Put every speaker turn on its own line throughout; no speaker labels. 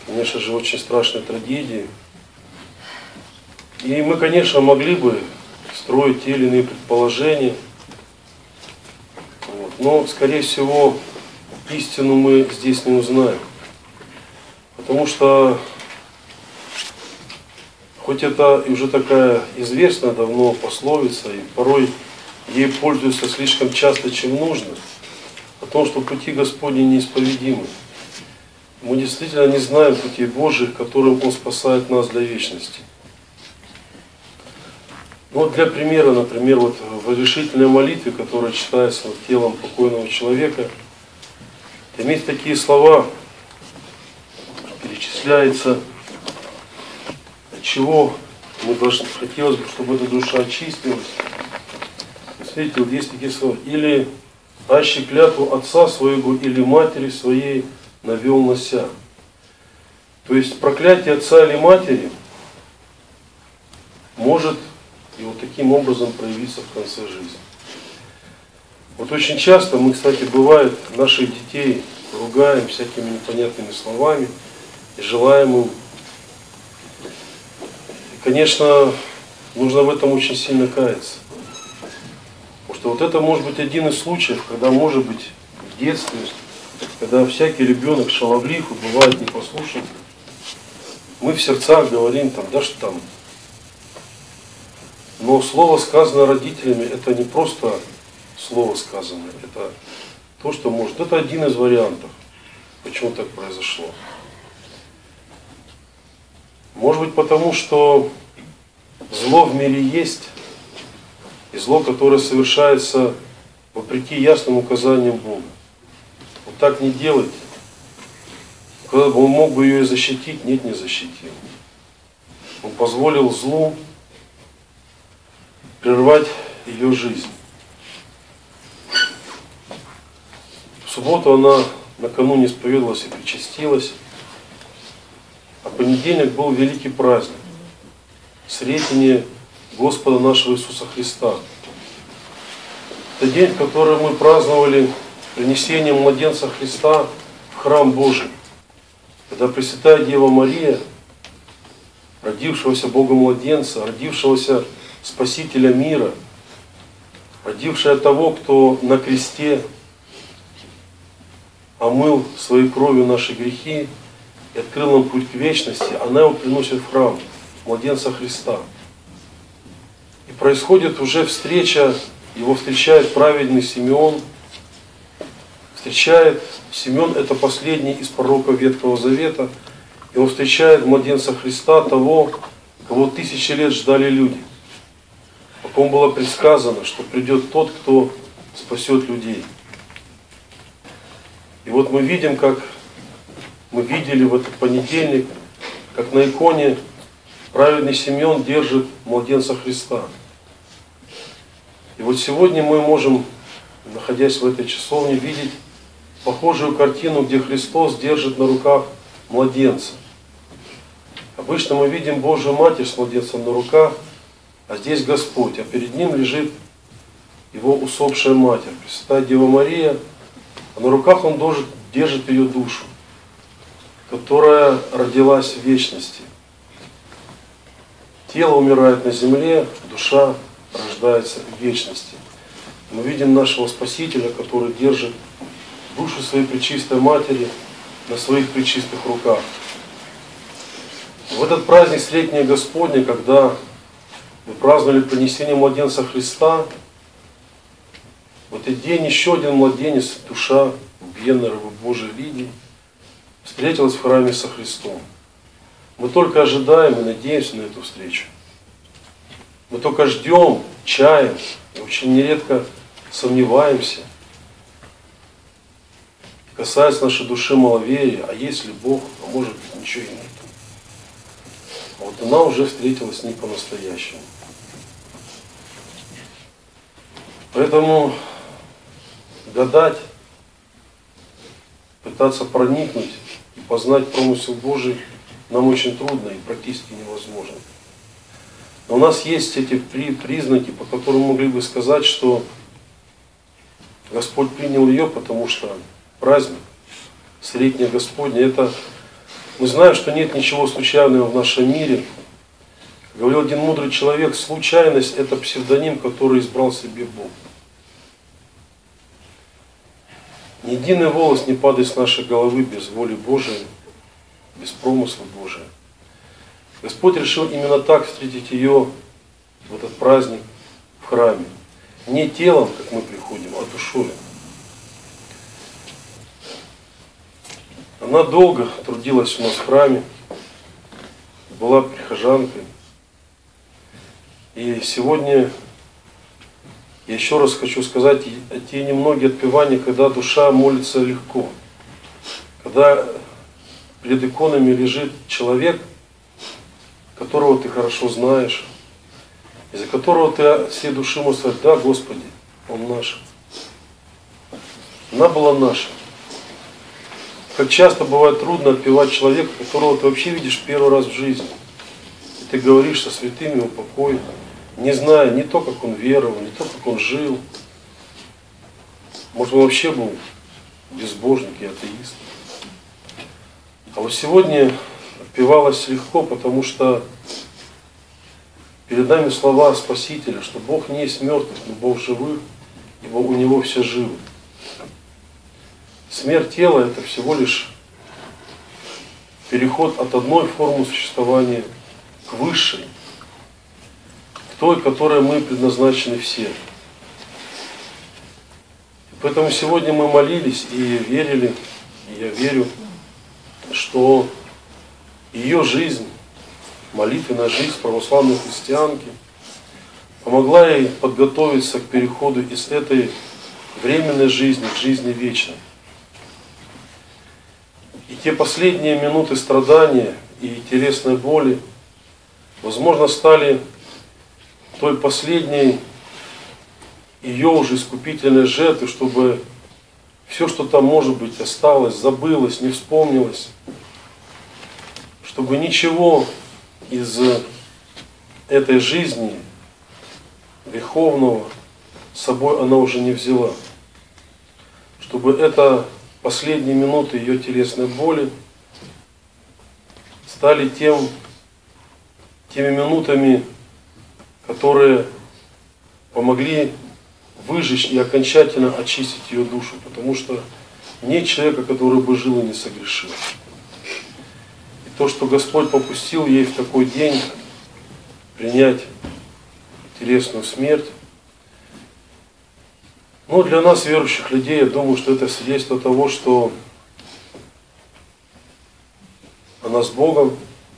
конечно же, очень страшной трагедии. И мы, конечно, могли бы строить те или иные предположения, вот, но, скорее всего, истину мы здесь не узнаем. Потому что, хоть это и уже такая известная давно пословица, и порой ей пользуются слишком часто, чем нужно, о том, что пути Господни неисповедимы. Мы действительно не знаем путей Божьих, которым Он спасает нас для вечности. Ну, вот для примера, например, вот в разрешительной молитве, которая читается над телом покойного человека, имеет такие слова, перечисляется, от чего мы должны, хотелось бы, чтобы эта душа очистилась. Смотрите, вот есть такие слова. Или аще клятву отца своего или матери своей навел на ся. То есть проклятие отца или матери может и вот таким образом проявиться в конце жизни. Вот очень часто мы, кстати, бывает, наших детей ругаем всякими непонятными словами и желаем им. И, конечно, нужно в этом очень сильно каяться. Потому что вот это может быть один из случаев, когда, может быть, в детстве, когда всякий ребенок шаловлив и бывает непослушен, мы в сердцах говорим там, да что там. Но слово, сказанное родителями, это не просто слово сказанное, это то, что может. Это один из вариантов, почему так произошло. Может быть, потому что зло в мире есть, и зло, которое совершается вопреки ясным указаниям Бога. Вот так не делайте. Когда бы он мог бы ее и защитить, нет, не защитил. Он позволил злу прервать ее жизнь. В субботу она накануне исповедовалась и причастилась, а понедельник был великий праздник, Сретение Господа нашего Иисуса Христа. Это день, в который мы праздновали принесение младенца Христа в храм Божий, когда Пресвятая Дева Мария, родившегося Бога младенца, родившегося Спасителя мира, родившая того, кто на кресте омыл своей кровью наши грехи и открыл нам путь к вечности, она его приносит в храм, младенца Христа. И происходит уже встреча, его встречает праведный Симеон. Симеон это последний из пророков Ветхого Завета, и он встречает младенца Христа, того, кого тысячи лет ждали люди. О ком было предсказано, что придет тот, кто спасет людей. И вот мы видим, как мы видели в этот понедельник, как на иконе праведный Симеон держит младенца Христа. И вот сегодня мы можем, находясь в этой часовне, видеть похожую картину, где Христос держит на руках младенца. Обычно мы видим Божию Матерь с младенцем на руках, а здесь Господь, а перед Ним лежит Его усопшая Матерь, Пресвятая Дева Мария, а на руках Он держит ее душу, которая родилась в вечности. Тело умирает на земле, душа рождается в вечности. Мы видим нашего Спасителя, который держит душу своей Пречистой Матери на своих пречистых руках. В этот праздник Сретения Господня, когда мы праздновали принесение младенца Христа, в этот день еще один младенец, душа убиенной рабы Божией Лидии, встретилась в храме со Христом. Мы только ожидаем и надеемся на эту встречу. Мы только ждем, чаем, и очень нередко сомневаемся. Касается нашей души маловерия, а есть ли Бог, а может быть ничего и нет. А вот она уже встретилась не по-настоящему. Поэтому гадать, пытаться проникнуть и познать промысел Божий нам очень трудно и практически невозможно. Но у нас есть эти признаки, по которым мы могли бы сказать, что Господь принял ее, потому что праздник Сретения Господня, это Мы знаем, что нет ничего случайного в нашем мире. Говорил один мудрый человек, случайность – это псевдоним, который избрал себе Бог. Ни единый волос не падает с нашей головы без воли Божией, без промысла Божия. Господь решил именно так встретить ее в этот праздник в храме. Не телом, как мы приходим, а душой. Она долго трудилась у нас в храме, была прихожанкой. И сегодня я еще раз хочу сказать, те немногие отпевания, когда душа молится легко. Когда перед иконами лежит человек, которого ты хорошо знаешь, из-за которого ты от всей души можешь сказать: да, Господи, Он наш. Она была наша. Как часто бывает трудно отпевать человека, которого ты вообще видишь первый раз в жизни. И ты говоришь со святыми упокой, не зная не то, как он веровал, не то, как он жил. Может, он вообще был безбожник и атеист. А вот сегодня отпевалось легко, потому что перед нами слова Спасителя, что Бог не есть мертвых, но Бог живых, ибо у Него все живы. Смерть тела – это всего лишь переход от одной формы существования к высшей, к той, которой мы предназначены все. Поэтому сегодня мы молились и верили, и я верю, что ее жизнь, молитвенная жизнь православной христианки помогла ей подготовиться к переходу из этой временной жизни к жизни вечной. И те последние минуты страдания и телесной боли, возможно, стали той последней ее уже искупительной жертвой, чтобы все, что там, может быть, осталось, забылось, не вспомнилось, чтобы ничего из этой жизни греховного с собой она уже не взяла. Чтобы это последние минуты ее телесной боли стали теми минутами, которые помогли выжечь и окончательно очистить ее душу, потому что нет человека, который бы жил и не согрешил. И то, что Господь попустил ей в такой день принять телесную смерть, ну, для нас, верующих людей, я думаю, что это свидетельство того, что она с Богом,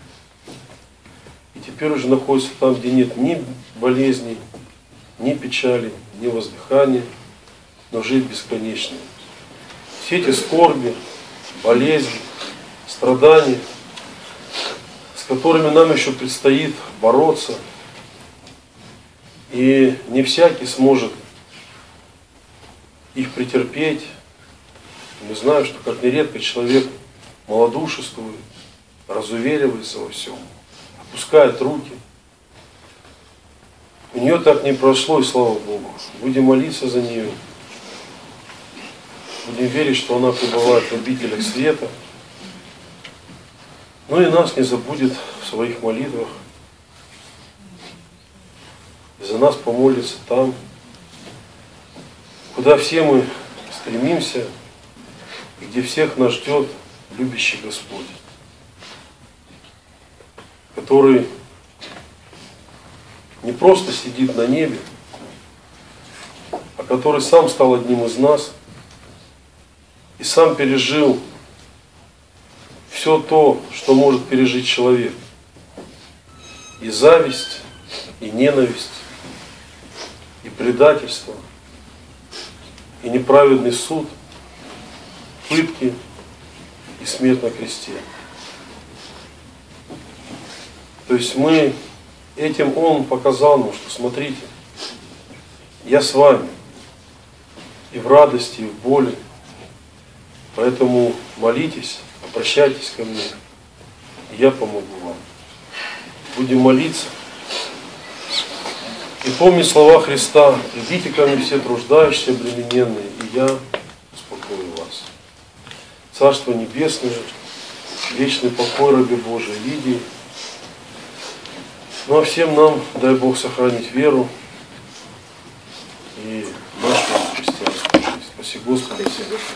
и теперь уже находится там, где нет ни болезней, ни печали, ни воздыхания, но жизнь бесконечная. Все эти скорби, болезни, страдания, с которыми нам еще предстоит бороться, и не всякий сможет их претерпеть. Мы знаем, что как нередко человек малодушествует, разуверивается во всем, опускает руки. У нее так не прошло, и слава Богу. Будем молиться за нее. Будем верить, что она пребывает в обителях света. Ну и нас не забудет в своих молитвах. И за нас помолится там, куда все мы стремимся, и где всех нас ждет любящий Господь, который не просто сидит на небе, а который сам стал одним из нас и сам пережил все то, что может пережить человек. И зависть, и ненависть, и предательство, и неправедный суд, пытки и смерть на кресте. То есть этим Он показал нам, что смотрите, я с вами и в радости, и в боли. Поэтому молитесь, обращайтесь ко мне, и я помогу вам. Будем молиться и помнить слова Христа: «Придите ко мне все труждающиеся, обремененные, и я успокою вас». Царство Небесное вечный покой рабе Божией Лидии. Ну а всем нам, дай Бог, сохранить веру и нашу христианскую жизнь. Спаси Господи всем.